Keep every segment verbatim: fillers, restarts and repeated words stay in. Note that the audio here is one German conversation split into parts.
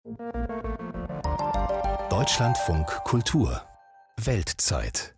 Deutschlandfunk Kultur Weltzeit.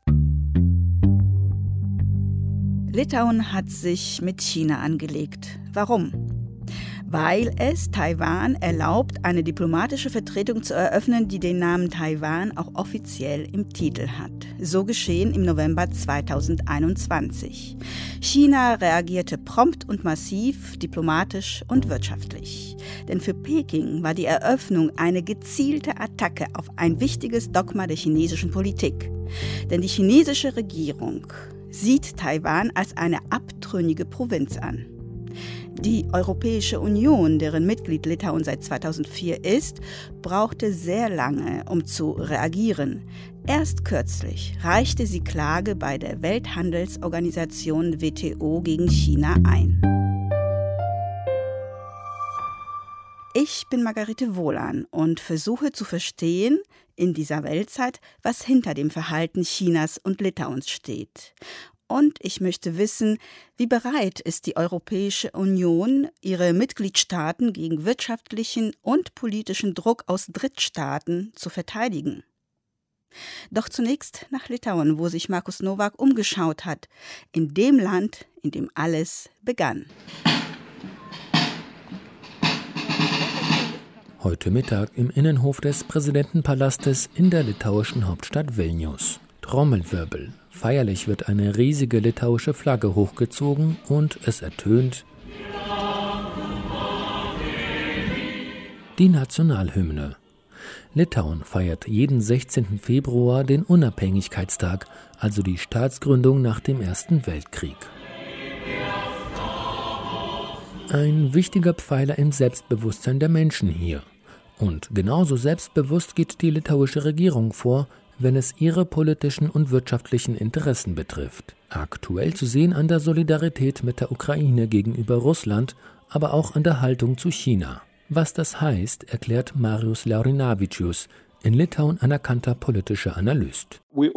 Litauen hat sich mit China angelegt. Warum? Weil es Taiwan erlaubt, eine diplomatische Vertretung zu eröffnen, die den Namen Taiwan auch offiziell im Titel hat. So geschehen im November zweitausendeinundzwanzig. China reagierte prompt und massiv, diplomatisch und wirtschaftlich. Denn für Peking war die Eröffnung eine gezielte Attacke auf ein wichtiges Dogma der chinesischen Politik. Denn die chinesische Regierung sieht Taiwan als eine abtrünnige Provinz an. Die Europäische Union, deren Mitglied Litauen seit zweitausendvier ist, brauchte sehr lange, um zu reagieren. Erst kürzlich reichte sie Klage bei der Welthandelsorganisation W T O gegen China ein. Ich bin Margarete Wohlan und versuche zu verstehen, in dieser Weltzeit, was hinter dem Verhalten Chinas und Litauens steht. Und ich möchte wissen, wie bereit ist die Europäische Union, ihre Mitgliedstaaten gegen wirtschaftlichen und politischen Druck aus Drittstaaten zu verteidigen. Doch zunächst nach Litauen, wo sich Markus Nowak umgeschaut hat, in dem Land, in dem alles begann. Heute Mittag im Innenhof des Präsidentenpalastes in der litauischen Hauptstadt Vilnius. Trommelwirbel. Feierlich wird eine riesige litauische Flagge hochgezogen und es ertönt die Nationalhymne. Litauen feiert jeden sechzehnten Februar den Unabhängigkeitstag, also die Staatsgründung nach dem Ersten Weltkrieg. Ein wichtiger Pfeiler im Selbstbewusstsein der Menschen hier. Und genauso selbstbewusst geht die litauische Regierung vor, wenn es ihre politischen und wirtschaftlichen Interessen betrifft. Aktuell zu sehen an der Solidarität mit der Ukraine gegenüber Russland, aber auch an der Haltung zu China. Was das heißt, erklärt Marius Laurinavičius, in Litauen anerkannter politischer Analyst. Wir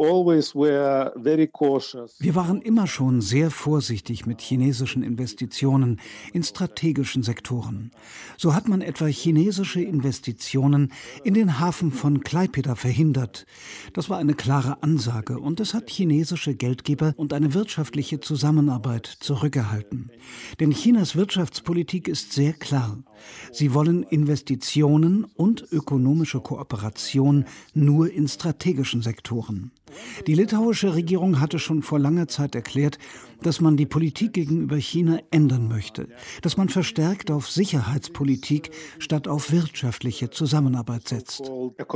waren immer schon sehr vorsichtig mit chinesischen Investitionen in strategischen Sektoren. So hat man etwa chinesische Investitionen in den Hafen von Klaipėda verhindert. Das war eine klare Ansage und es hat chinesische Geldgeber und eine wirtschaftliche Zusammenarbeit zurückgehalten. Denn Chinas Wirtschaftspolitik ist sehr klar. Sie wollen Investitionen und ökonomische Kooperation nur in strategischen Sektoren. Die litauische Regierung hatte schon vor langer Zeit erklärt, dass man die Politik gegenüber China ändern möchte, dass man verstärkt auf Sicherheitspolitik statt auf wirtschaftliche Zusammenarbeit setzt.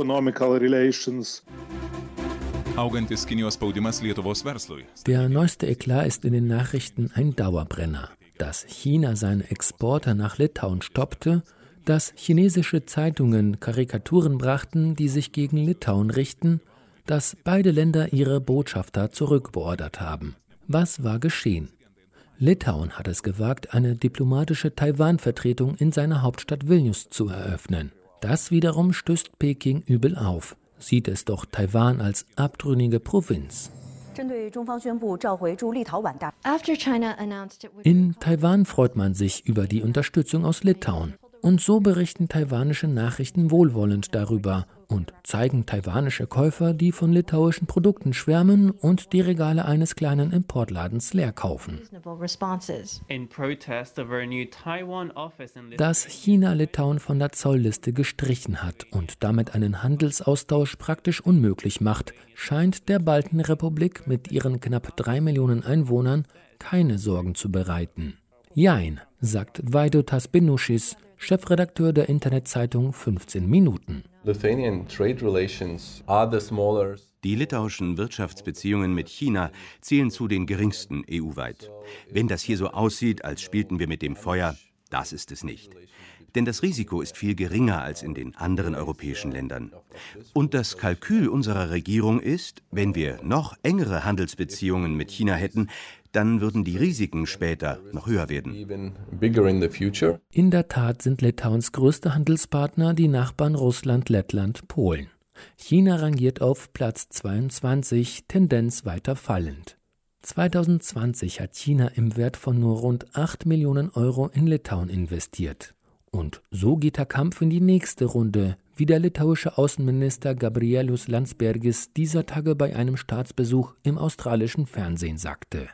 Der neueste Eklat ist in den Nachrichten ein Dauerbrenner. Dass China seine Exporte nach Litauen stoppte, dass chinesische Zeitungen Karikaturen brachten, die sich gegen Litauen richten, dass beide Länder ihre Botschafter zurückbeordert haben. Was war geschehen? Litauen hat es gewagt, eine diplomatische Taiwan-Vertretung in seiner Hauptstadt Vilnius zu eröffnen. Das wiederum stößt Peking übel auf, sieht es doch Taiwan als abtrünnige Provinz. In Taiwan freut man sich über die Unterstützung aus Litauen. Und so berichten taiwanische Nachrichten wohlwollend darüber und zeigen taiwanische Käufer, die von litauischen Produkten schwärmen und die Regale eines kleinen Importladens leer kaufen. Dass China Litauen von der Zollliste gestrichen hat und damit einen Handelsaustausch praktisch unmöglich macht, scheint der Baltenrepublik mit ihren knapp drei Millionen Einwohnern keine Sorgen zu bereiten. Jein, sagt Vaidotas Binušis, Chefredakteur der Internetzeitung fünfzehn Minuten. Die litauischen Wirtschaftsbeziehungen mit China zählen zu den geringsten E U-weit. Wenn das hier so aussieht, als spielten wir mit dem Feuer, das ist es nicht. Denn das Risiko ist viel geringer als in den anderen europäischen Ländern. Und das Kalkül unserer Regierung ist, wenn wir noch engere Handelsbeziehungen mit China hätten, dann würden die Risiken später noch höher werden. In der Tat sind Litauens größte Handelspartner die Nachbarn Russland, Lettland, Polen. China rangiert auf Platz zweiundzwanzig, Tendenz weiter fallend. zweitausendzwanzig hat China im Wert von nur rund acht Millionen Euro in Litauen investiert. Und so geht der Kampf in die nächste Runde, wie der litauische Außenminister Gabrielius Landsbergis dieser Tage bei einem Staatsbesuch im australischen Fernsehen sagte.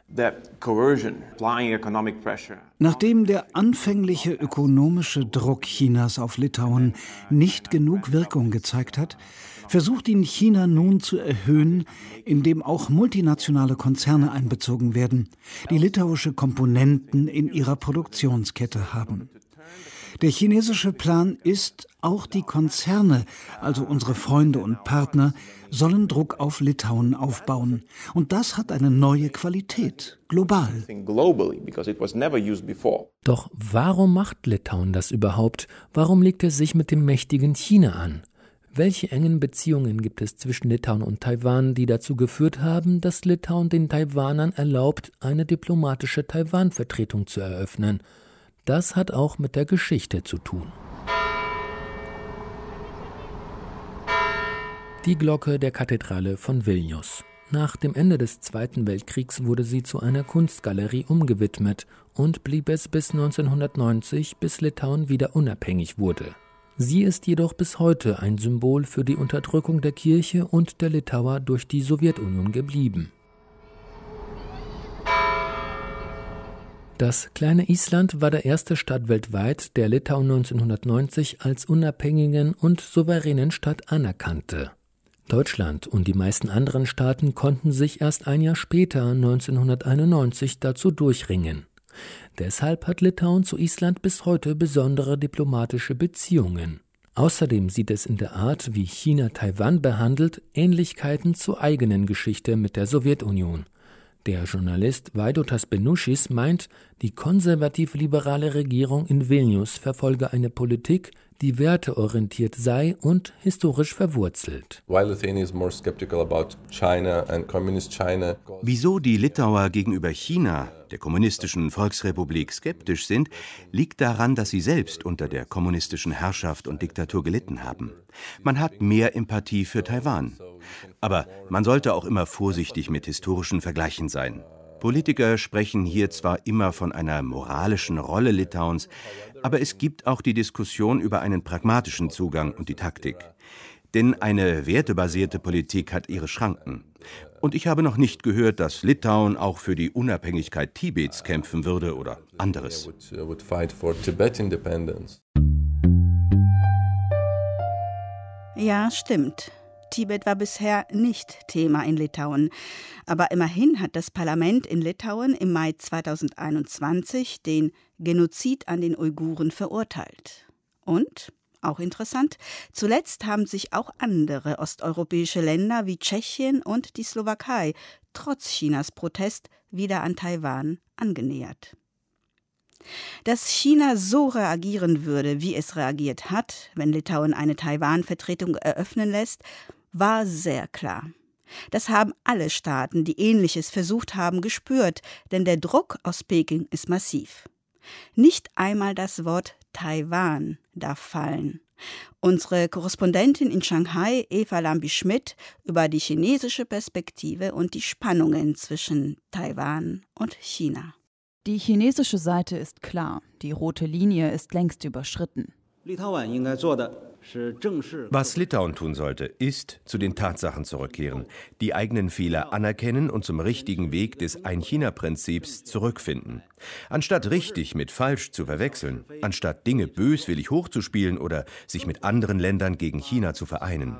Nachdem der anfängliche ökonomische Druck Chinas auf Litauen nicht genug Wirkung gezeigt hat, versucht ihn China nun zu erhöhen, indem auch multinationale Konzerne einbezogen werden, die litauische Komponenten in ihrer Produktionskette haben. Der chinesische Plan ist, auch die Konzerne, also unsere Freunde und Partner, sollen Druck auf Litauen aufbauen. Und das hat eine neue Qualität, global. Doch warum macht Litauen das überhaupt? Warum legt es sich mit dem mächtigen China an? Welche engen Beziehungen gibt es zwischen Litauen und Taiwan, die dazu geführt haben, dass Litauen den Taiwanern erlaubt, eine diplomatische Taiwan-Vertretung zu eröffnen? Das hat auch mit der Geschichte zu tun. Die Glocke der Kathedrale von Vilnius. Nach dem Ende des Zweiten Weltkriegs wurde sie zu einer Kunstgalerie umgewidmet und blieb es bis neunzehnhundertneunzig, bis Litauen wieder unabhängig wurde. Sie ist jedoch bis heute ein Symbol für die Unterdrückung der Kirche und der Litauer durch die Sowjetunion geblieben. Das kleine Island war der erste Staat weltweit, der Litauen neunzehnhundertneunzig als unabhängigen und souveränen Staat anerkannte. Deutschland und die meisten anderen Staaten konnten sich erst ein Jahr später, neunzehnhunderteinundneunzig, dazu durchringen. Deshalb hat Litauen zu Island bis heute besondere diplomatische Beziehungen. Außerdem sieht es in der Art, wie China Taiwan behandelt, Ähnlichkeiten zur eigenen Geschichte mit der Sowjetunion. Der Journalist Vaidotas Benušis meint, die konservativ-liberale Regierung in Vilnius verfolge eine Politik, die werteorientiert sei und historisch verwurzelt. Wieso die Litauer gegenüber China, der kommunistischen Volksrepublik, skeptisch sind, liegt daran, dass sie selbst unter der kommunistischen Herrschaft und Diktatur gelitten haben. Man hat mehr Empathie für Taiwan. Aber man sollte auch immer vorsichtig mit historischen Vergleichen sein. Politiker sprechen hier zwar immer von einer moralischen Rolle Litauens, aber es gibt auch die Diskussion über einen pragmatischen Zugang und die Taktik. Denn eine wertebasierte Politik hat ihre Schranken. Und ich habe noch nicht gehört, dass Litauen auch für die Unabhängigkeit Tibets kämpfen würde oder anderes. Ja, stimmt. Tibet war bisher nicht Thema in Litauen. Aber immerhin hat das Parlament in Litauen im Mai zweitausendeinundzwanzig den Genozid an den Uiguren verurteilt. Und, auch interessant, zuletzt haben sich auch andere osteuropäische Länder wie Tschechien und die Slowakei trotz Chinas Protest wieder an Taiwan angenähert. Dass China so reagieren würde, wie es reagiert hat, wenn Litauen eine Taiwan-Vertretung eröffnen lässt, war sehr klar. Das haben alle Staaten, die Ähnliches versucht haben, gespürt, denn der Druck aus Peking ist massiv. Nicht einmal das Wort Taiwan darf fallen. Unsere Korrespondentin in Shanghai, Eva Lambi-Schmidt, über die chinesische Perspektive und die Spannungen zwischen Taiwan und China. Die chinesische Seite ist klar, die rote Linie ist längst überschritten. Was Litauen tun sollte, ist zu den Tatsachen zurückkehren, die eigenen Fehler anerkennen und zum richtigen Weg des Ein-China-Prinzips zurückfinden. Anstatt richtig mit falsch zu verwechseln, anstatt Dinge böswillig hochzuspielen oder sich mit anderen Ländern gegen China zu vereinen.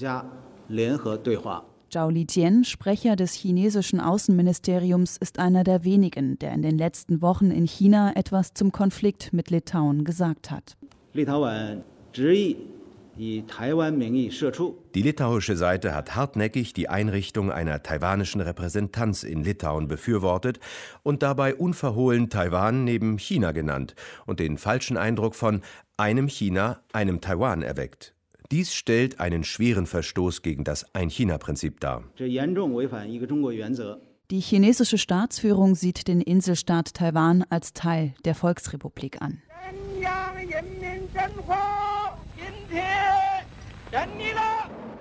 Zhao Lijian, Sprecher des chinesischen Außenministeriums, ist einer der wenigen, der in den letzten Wochen in China etwas zum Konflikt mit Litauen gesagt hat. Die litauische Seite hat hartnäckig die Einrichtung einer taiwanischen Repräsentanz in Litauen befürwortet und dabei unverhohlen Taiwan neben China genannt und den falschen Eindruck von einem China, einem Taiwan erweckt. Dies stellt einen schweren Verstoß gegen das Ein-China-Prinzip dar. Die chinesische Staatsführung sieht den Inselstaat Taiwan als Teil der Volksrepublik an.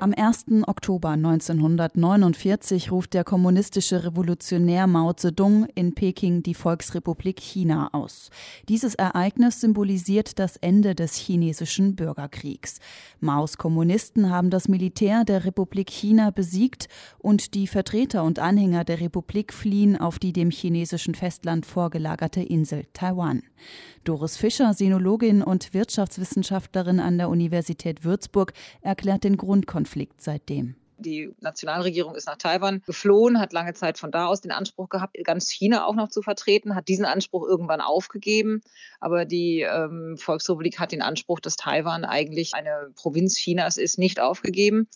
Am ersten Oktober neunzehnhundertneunundvierzig ruft der kommunistische Revolutionär Mao Zedong in Peking die Volksrepublik China aus. Dieses Ereignis symbolisiert das Ende des chinesischen Bürgerkriegs. Maos Kommunisten haben das Militär der Republik China besiegt und die Vertreter und Anhänger der Republik fliehen auf die dem chinesischen Festland vorgelagerte Insel Taiwan. Doris Fischer, Sinologin und Wirtschaftswissenschaftlerin an der Universität Würzburg, erklärt den Grundkonflikt seitdem. Die Nationalregierung ist nach Taiwan geflohen, hat lange Zeit von da aus den Anspruch gehabt, ganz China auch noch zu vertreten, hat diesen Anspruch irgendwann aufgegeben. Aber die ähm, Volksrepublik hat den Anspruch, dass Taiwan eigentlich eine Provinz Chinas ist, nicht aufgegeben.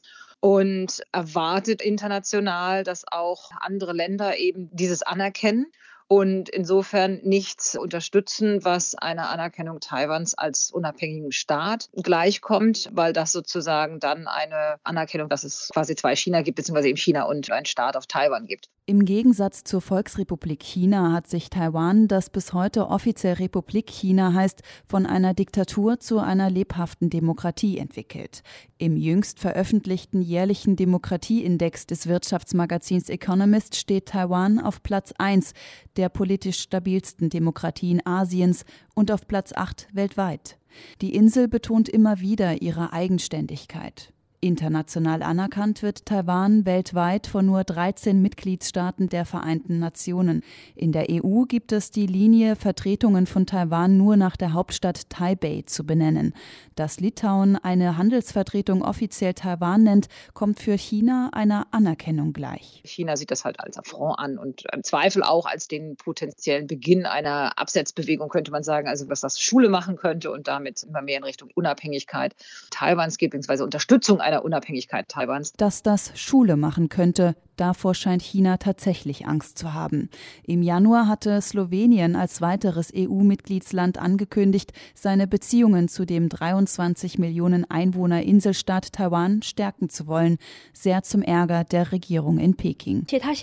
Und erwartet international, dass auch andere Länder eben dieses anerkennen. Und insofern nichts unterstützen, was einer Anerkennung Taiwans als unabhängigen Staat gleichkommt, weil das sozusagen dann eine Anerkennung, dass es quasi zwei China gibt, beziehungsweise eben China und ein Staat auf Taiwan gibt. Im Gegensatz zur Volksrepublik China hat sich Taiwan, das bis heute offiziell Republik China heißt, von einer Diktatur zu einer lebhaften Demokratie entwickelt. Im jüngst veröffentlichten jährlichen Demokratieindex des Wirtschaftsmagazins Economist steht Taiwan auf Platz eins der politisch stabilsten Demokratien Asiens und auf Platz acht weltweit. Die Insel betont immer wieder ihre Eigenständigkeit. International anerkannt wird Taiwan weltweit von nur dreizehn Mitgliedstaaten der Vereinten Nationen. In der E U gibt es die Linie, Vertretungen von Taiwan nur nach der Hauptstadt Taipei zu benennen. Dass Litauen eine Handelsvertretung offiziell Taiwan nennt, kommt für China einer Anerkennung gleich. China sieht das halt als Affront an und im Zweifel auch als den potenziellen Beginn einer Absetzbewegung, könnte man sagen, also was das Schule machen könnte und damit immer mehr in Richtung Unabhängigkeit Taiwans geht, beziehungsweise Unterstützung einer Unabhängigkeit Taiwans. Dass das Schule machen könnte, davor scheint China tatsächlich Angst zu haben. Im Januar hatte Slowenien als weiteres E U-Mitgliedsland angekündigt, seine Beziehungen zu dem dreiundzwanzig Millionen Einwohner Inselstaat Taiwan stärken zu wollen, sehr zum Ärger der Regierung in Peking.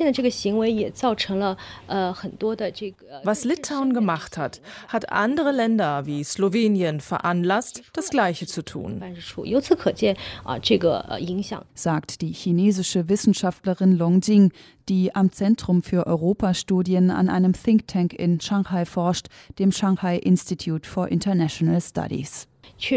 Was Litauen gemacht hat, hat andere Länder wie Slowenien veranlasst, das Gleiche zu tun, sagt die chinesische Wissenschaftlerin Long Jing, die am Zentrum für Europastudien an einem Think Tank in Shanghai forscht, dem Shanghai Institute for International Studies.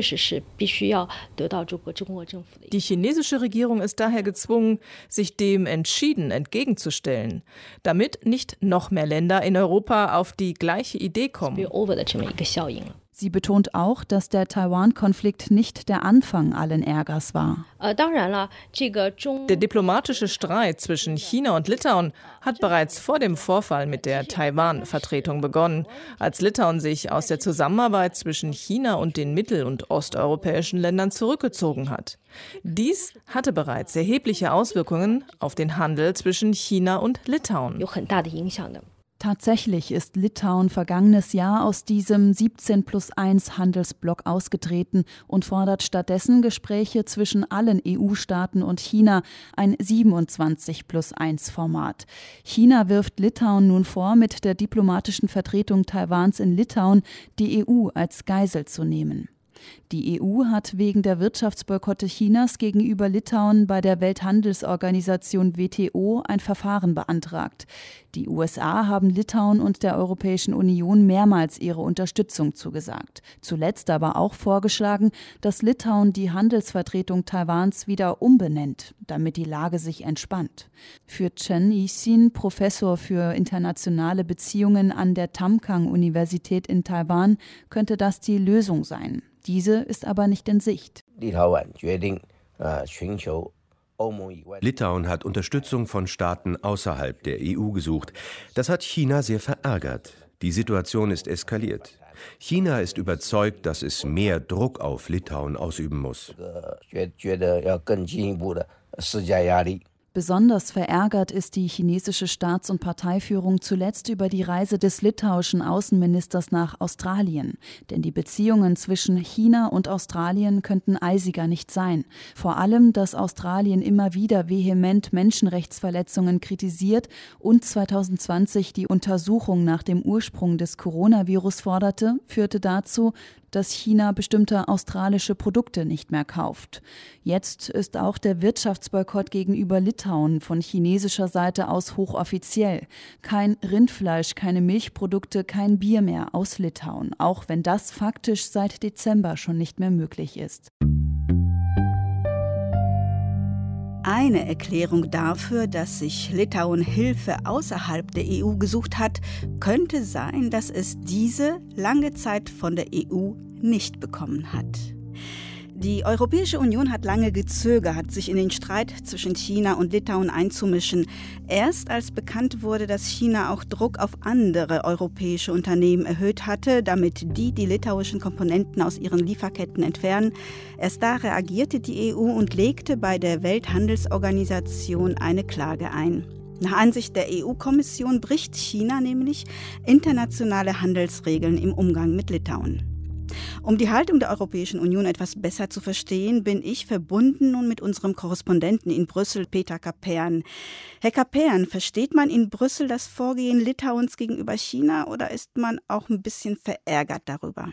Die chinesische Regierung ist daher gezwungen, sich dem entschieden entgegenzustellen, damit nicht noch mehr Länder in Europa auf die gleiche Idee kommen. Sie betont auch, dass der Taiwan-Konflikt nicht der Anfang allen Ärgers war. Der diplomatische Streit zwischen China und Litauen hat bereits vor dem Vorfall mit der Taiwan-Vertretung begonnen, als Litauen sich aus der Zusammenarbeit zwischen China und den mittel- und osteuropäischen Ländern zurückgezogen hat. Dies hatte bereits erhebliche Auswirkungen auf den Handel zwischen China und Litauen. Tatsächlich ist Litauen vergangenes Jahr aus diesem siebzehn plus eins Handelsblock ausgetreten und fordert stattdessen Gespräche zwischen allen E U-Staaten und China, ein siebenundzwanzig plus eins Format. China wirft Litauen nun vor, mit der diplomatischen Vertretung Taiwans in Litauen die E U als Geisel zu nehmen. Die E U hat wegen der Wirtschaftsboykotte Chinas gegenüber Litauen bei der Welthandelsorganisation W T O ein Verfahren beantragt. Die U S A haben Litauen und der Europäischen Union mehrmals ihre Unterstützung zugesagt. Zuletzt aber auch vorgeschlagen, dass Litauen die Handelsvertretung Taiwans wieder umbenennt, damit die Lage sich entspannt. Für Chen Yixin, Professor für internationale Beziehungen an der Tamkang-Universität in Taiwan, könnte das die Lösung sein. Diese ist aber nicht in Sicht. Litauen hat Unterstützung von Staaten außerhalb der E U gesucht. Das hat China sehr verärgert. Die Situation ist eskaliert. China ist überzeugt, dass es mehr Druck auf Litauen ausüben muss. Besonders verärgert ist die chinesische Staats- und Parteiführung zuletzt über die Reise des litauischen Außenministers nach Australien. Denn die Beziehungen zwischen China und Australien könnten eisiger nicht sein. Vor allem, dass Australien immer wieder vehement Menschenrechtsverletzungen kritisiert und zwanzig zwanzig die Untersuchung nach dem Ursprung des Coronavirus forderte, führte dazu, dass China bestimmte australische Produkte nicht mehr kauft. Jetzt ist auch der Wirtschaftsboykott gegenüber Litauen von chinesischer Seite aus hochoffiziell. Kein Rindfleisch, keine Milchprodukte, kein Bier mehr aus Litauen, auch wenn das faktisch seit Dezember schon nicht mehr möglich ist. Eine Erklärung dafür, dass sich Litauen Hilfe außerhalb der E U gesucht hat, könnte sein, dass es diese lange Zeit von der E U nicht bekommen hat. Die Europäische Union hat lange gezögert, sich in den Streit zwischen China und Litauen einzumischen. Erst als bekannt wurde, dass China auch Druck auf andere europäische Unternehmen erhöht hatte, damit die die litauischen Komponenten aus ihren Lieferketten entfernen, erst da reagierte die E U und legte bei der Welthandelsorganisation eine Klage ein. Nach Ansicht der E U-Kommission bricht China nämlich internationale Handelsregeln im Umgang mit Litauen. Um die Haltung der Europäischen Union etwas besser zu verstehen, bin ich verbunden nun mit unserem Korrespondenten in Brüssel, Peter Kapern. Herr Kapern, versteht man in Brüssel das Vorgehen Litauens gegenüber China oder ist man auch ein bisschen verärgert darüber?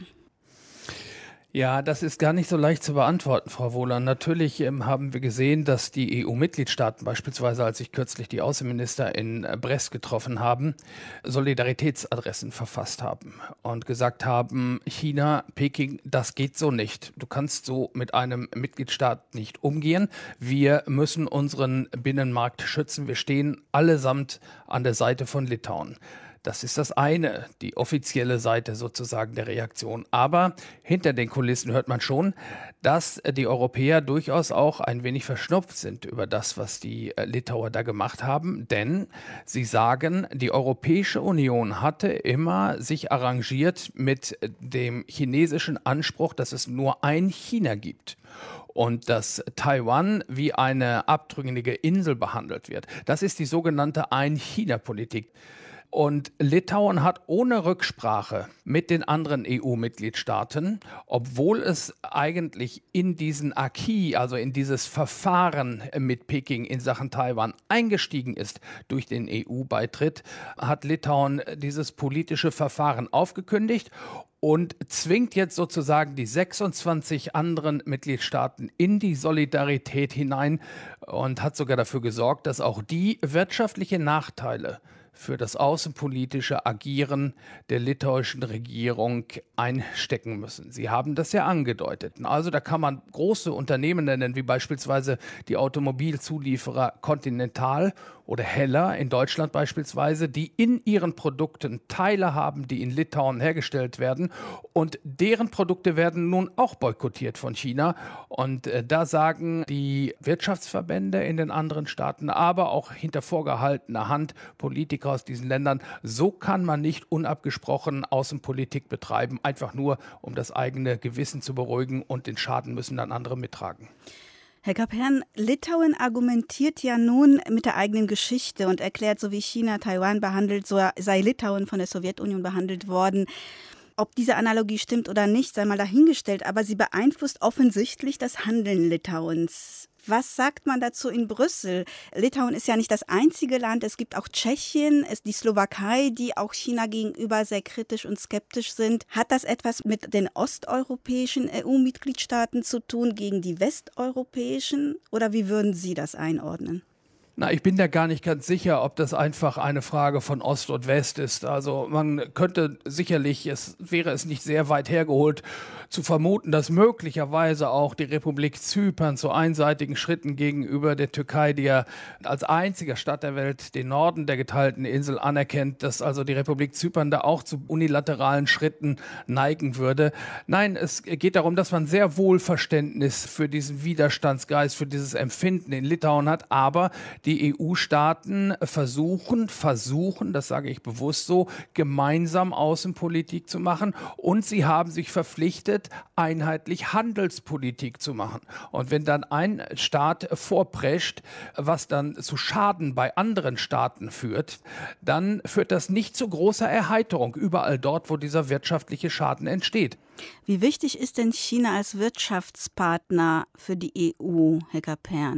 Ja, das ist gar nicht so leicht zu beantworten, Frau Wohler. Natürlich ähm, haben wir gesehen, dass die E U-Mitgliedstaaten beispielsweise, als sich kürzlich die Außenminister in äh, Brest getroffen haben, Solidaritätsadressen verfasst haben und gesagt haben, China, Peking, das geht so nicht. Du kannst so mit einem Mitgliedstaat nicht umgehen. Wir müssen unseren Binnenmarkt schützen. Wir stehen allesamt an der Seite von Litauen. Das ist das eine, die offizielle Seite sozusagen der Reaktion. Aber hinter den Kulissen hört man schon, dass die Europäer durchaus auch ein wenig verschnupft sind über das, was die Litauer da gemacht haben. Denn sie sagen, die Europäische Union hatte immer sich arrangiert mit dem chinesischen Anspruch, dass es nur ein China gibt. Und dass Taiwan wie eine abtrünnige Insel behandelt wird. Das ist die sogenannte Ein-China-Politik. Und Litauen hat ohne Rücksprache mit den anderen E U-Mitgliedstaaten, obwohl es eigentlich in diesen Acquis, also in dieses Verfahren mit Peking in Sachen Taiwan eingestiegen ist durch den E U-Beitritt, hat Litauen dieses politische Verfahren aufgekündigt und zwingt jetzt sozusagen die sechsundzwanzig anderen Mitgliedstaaten in die Solidarität hinein und hat sogar dafür gesorgt, dass auch die wirtschaftliche Nachteile für das außenpolitische Agieren der litauischen Regierung einstecken müssen. Sie haben das ja angedeutet. Also da kann man große Unternehmen nennen, wie beispielsweise die Automobilzulieferer Continental oder Heller in Deutschland beispielsweise, die in ihren Produkten Teile haben, die in Litauen hergestellt werden. Und deren Produkte werden nun auch boykottiert von China. Und äh, da sagen die Wirtschaftsverbände in den anderen Staaten, aber auch hinter vorgehaltener Hand Politiker aus diesen Ländern, so kann man nicht unabgesprochen Außenpolitik betreiben, einfach nur um das eigene Gewissen zu beruhigen, und den Schaden müssen dann andere mittragen. Herr Kapern, Litauen argumentiert ja nun mit der eigenen Geschichte und erklärt, so wie China Taiwan behandelt, so sei Litauen von der Sowjetunion behandelt worden. Ob diese Analogie stimmt oder nicht, sei mal dahingestellt, aber sie beeinflusst offensichtlich das Handeln Litauens. Was sagt man dazu in Brüssel? Litauen ist ja nicht das einzige Land. Es gibt auch Tschechien, es die Slowakei, die auch China gegenüber sehr kritisch und skeptisch sind. Hat das etwas mit den osteuropäischen E U-Mitgliedstaaten zu tun gegen die westeuropäischen? Oder wie würden Sie das einordnen? Na, ich bin da gar nicht ganz sicher, ob das einfach eine Frage von Ost und West ist. Also man könnte sicherlich, es wäre es nicht sehr weit hergeholt, zu vermuten, dass möglicherweise auch die Republik Zypern zu einseitigen Schritten gegenüber der Türkei, die ja als einziger Staat der Welt den Norden der geteilten Insel anerkennt, dass also die Republik Zypern da auch zu unilateralen Schritten neigen würde. Nein, es geht darum, dass man sehr wohl Verständnis für diesen Widerstandsgeist, für dieses Empfinden in Litauen hat, aber die E U-Staaten versuchen, versuchen, das sage ich bewusst so, gemeinsam Außenpolitik zu machen, und sie haben sich verpflichtet, einheitlich Handelspolitik zu machen. Und wenn dann ein Staat vorprescht, was dann zu Schaden bei anderen Staaten führt, dann führt das nicht zu großer Erheiterung überall dort, wo dieser wirtschaftliche Schaden entsteht. Wie wichtig ist denn China als Wirtschaftspartner für die E U, Herr Kapern?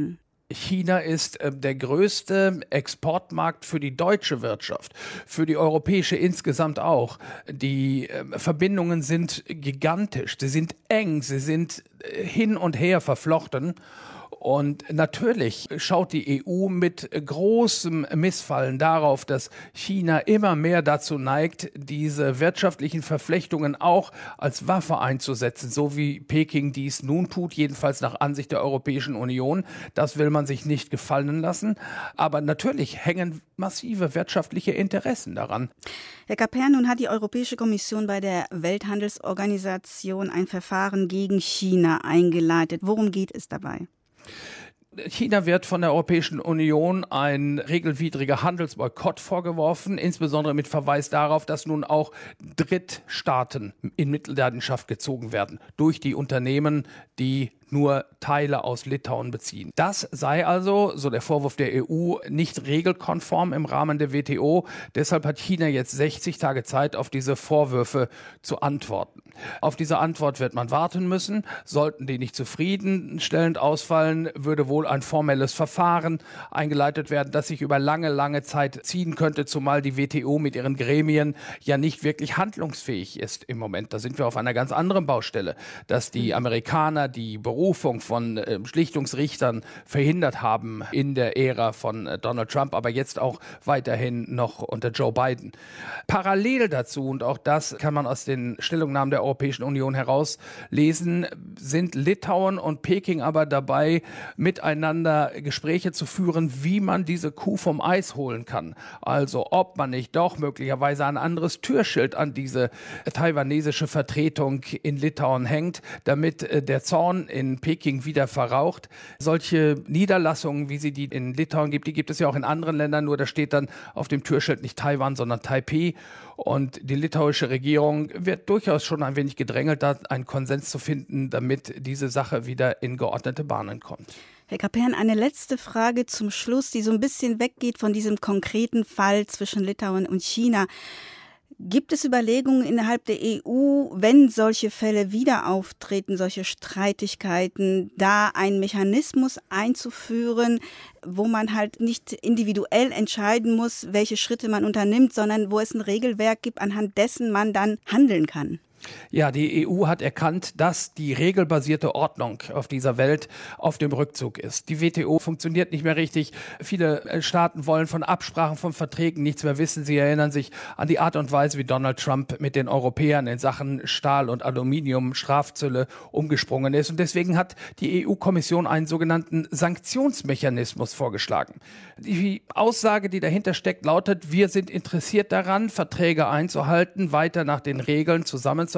China ist äh, der größte Exportmarkt für die deutsche Wirtschaft, für die europäische insgesamt auch. Die äh, Verbindungen sind gigantisch, sie sind eng, sie sind äh, hin und her verflochten. Und natürlich schaut die E U mit großem Missfallen darauf, dass China immer mehr dazu neigt, diese wirtschaftlichen Verflechtungen auch als Waffe einzusetzen, so wie Peking dies nun tut, jedenfalls nach Ansicht der Europäischen Union. Das will man sich nicht gefallen lassen. Aber natürlich hängen massive wirtschaftliche Interessen daran. Herr Kapern, nun hat die Europäische Kommission bei der Welthandelsorganisation ein Verfahren gegen China eingeleitet. Worum geht es dabei? China wird von der Europäischen Union ein regelwidriger Handelsboykott vorgeworfen, insbesondere mit Verweis darauf, dass nun auch Drittstaaten in Mitleidenschaft gezogen werden durch die Unternehmen, die nur Teile aus Litauen beziehen. Das sei also, so der Vorwurf der E U, nicht regelkonform im Rahmen der W T O. Deshalb hat China jetzt sechzig Tage Zeit, auf diese Vorwürfe zu antworten. Auf diese Antwort wird man warten müssen. Sollten die nicht zufriedenstellend ausfallen, würde wohl ein formelles Verfahren eingeleitet werden, das sich über lange, lange Zeit ziehen könnte, zumal die W T O mit ihren Gremien ja nicht wirklich handlungsfähig ist im Moment. Da sind wir auf einer ganz anderen Baustelle, dass die Amerikaner die Berufung von äh, Schlichtungsrichtern verhindert haben in der Ära von äh, Donald Trump, aber jetzt auch weiterhin noch unter Joe Biden. Parallel dazu, und auch das kann man aus den Stellungnahmen der Europäischen Union herauslesen, sind Litauen und Peking aber dabei, miteinander Gespräche zu führen, wie man diese Kuh vom Eis holen kann. Also ob man nicht doch möglicherweise ein anderes Türschild an diese taiwanesische Vertretung in Litauen hängt, damit äh, der Zorn in Peking wieder verraucht. Solche Niederlassungen, wie sie die in Litauen gibt, die gibt es ja auch in anderen Ländern, nur da steht dann auf dem Türschild nicht Taiwan, sondern Taipei. Und die litauische Regierung wird durchaus schon ein wenig gedrängelt, da einen Konsens zu finden, damit diese Sache wieder in geordnete Bahnen kommt. Herr Kapern, eine letzte Frage zum Schluss, die so ein bisschen weggeht von diesem konkreten Fall zwischen Litauen und China. Gibt es Überlegungen innerhalb der E U, wenn solche Fälle wieder auftreten, solche Streitigkeiten, da einen Mechanismus einzuführen, wo man halt nicht individuell entscheiden muss, welche Schritte man unternimmt, sondern wo es ein Regelwerk gibt, anhand dessen man dann handeln kann? Ja, die E U hat erkannt, dass die regelbasierte Ordnung auf dieser Welt auf dem Rückzug ist. Die W T O funktioniert nicht mehr richtig. Viele Staaten wollen von Absprachen, von Verträgen nichts mehr wissen. Sie erinnern sich an die Art und Weise, wie Donald Trump mit den Europäern in Sachen Stahl und Aluminium, Strafzölle umgesprungen ist. Und deswegen hat die E U-Kommission einen sogenannten Sanktionsmechanismus vorgeschlagen. Die Aussage, die dahinter steckt, lautet, wir sind interessiert daran, Verträge einzuhalten, weiter nach den Regeln zusammenzuarbeiten,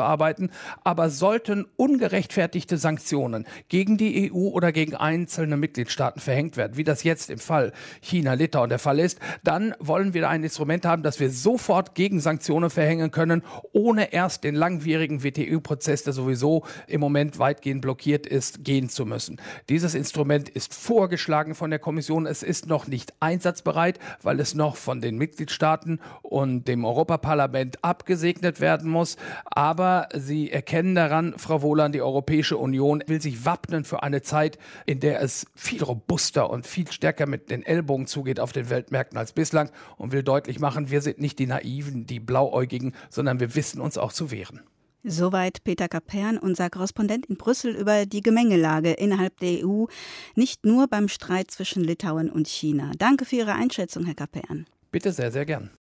aber sollten ungerechtfertigte Sanktionen gegen die E U oder gegen einzelne Mitgliedstaaten verhängt werden, wie das jetzt im Fall China-Litauen der Fall ist, dann wollen wir ein Instrument haben, das wir sofort gegen Sanktionen verhängen können, ohne erst den langwierigen W T O-Prozess, der sowieso im Moment weitgehend blockiert ist, gehen zu müssen. Dieses Instrument ist vorgeschlagen von der Kommission. Es ist noch nicht einsatzbereit, weil es noch von den Mitgliedstaaten und dem Europaparlament abgesegnet werden muss. Aber Sie erkennen daran, Frau Wohlan, die Europäische Union will sich wappnen für eine Zeit, in der es viel robuster und viel stärker mit den Ellbogen zugeht auf den Weltmärkten als bislang und will deutlich machen, wir sind nicht die Naiven, die Blauäugigen, sondern wir wissen uns auch zu wehren. Soweit Peter Kapern, unser Korrespondent in Brüssel, über die Gemengelage innerhalb der E U, nicht nur beim Streit zwischen Litauen und China. Danke für Ihre Einschätzung, Herr Kapern. Bitte sehr, sehr gern.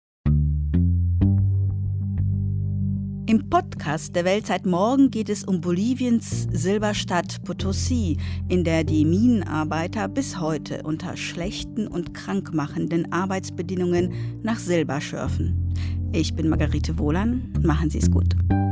Im Podcast der Weltzeit morgen geht es um Boliviens Silberstadt Potosí, in der die Minenarbeiter bis heute unter schlechten und krankmachenden Arbeitsbedingungen nach Silber schürfen. Ich bin Margarete Wohlan. Machen Sie es gut.